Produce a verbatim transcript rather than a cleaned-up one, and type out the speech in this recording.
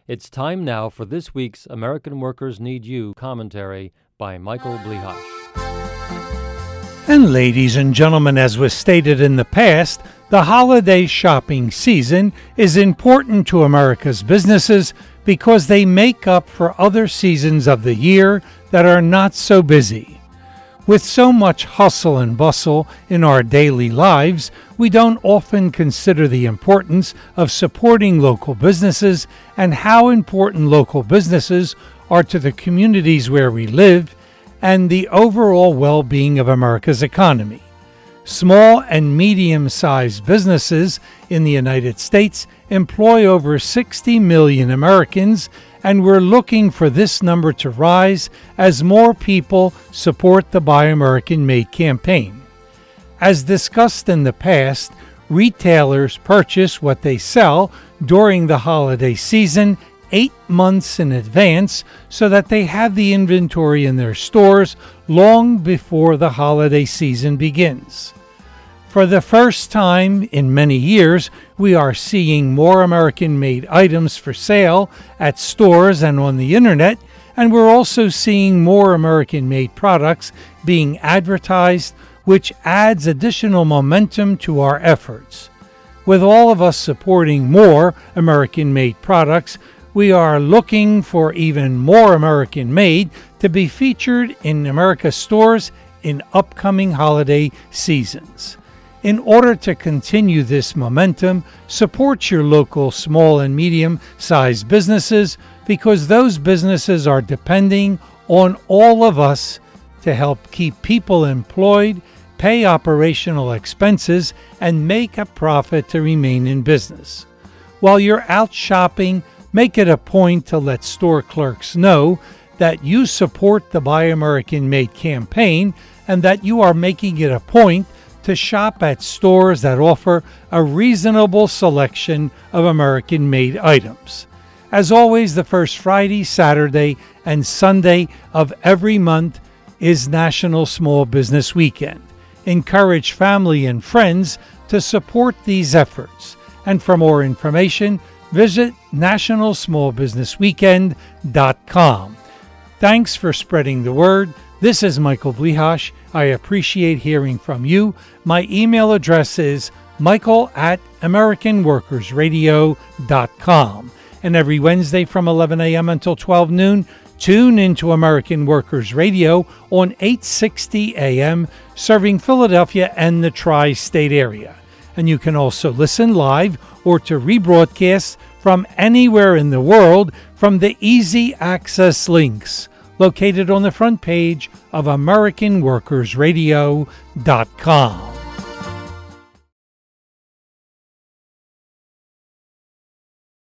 It's time now for this week's American Workers Need You commentary by Michael Blihash. And ladies and gentlemen, as was stated in the past, the holiday shopping season is important to America's businesses because they make up for other seasons of the year that are not so busy. With so much hustle and bustle in our daily lives, we don't often consider the importance of supporting local businesses and how important local businesses are to the communities where we live and the overall well-being of America's economy. Small and medium-sized businesses in the United States employ over sixty million Americans, and we're looking for this number to rise as more people support the Buy American Made campaign. As discussed in the past, retailers purchase what they sell during the holiday season eight months in advance so that they have the inventory in their stores long before the holiday season begins. For the first time in many years, we are seeing more American-made items for sale at stores and on the internet, and we're also seeing more American-made products being advertised, which adds additional momentum to our efforts. With all of us supporting more American-made products, we are looking for even more American-made to be featured in America's stores in upcoming holiday seasons. In order to continue this momentum, support your local small and medium-sized businesses because those businesses are depending on all of us to help keep people employed, pay operational expenses, and make a profit to remain in business. While you're out shopping, make it a point to let store clerks know that you support the Buy American Made campaign and that you are making it a point to shop at stores that offer a reasonable selection of American-made items. As always, the first Friday, Saturday, and Sunday of every month is National Small Business Weekend. Encourage family and friends to support these efforts. And for more information, visit national small business weekend dot com. Thanks for spreading the word. This is Michael Blihash. I appreciate hearing from you. My email address is michael at american workers radio dot com. And every Wednesday from eleven a.m. until twelve noon, tune into American Workers Radio on eight sixty a.m., serving Philadelphia and the tri-state area. And you can also listen live or to rebroadcast from anywhere in the world from the easy access links located on the front page of american workers radio dot com.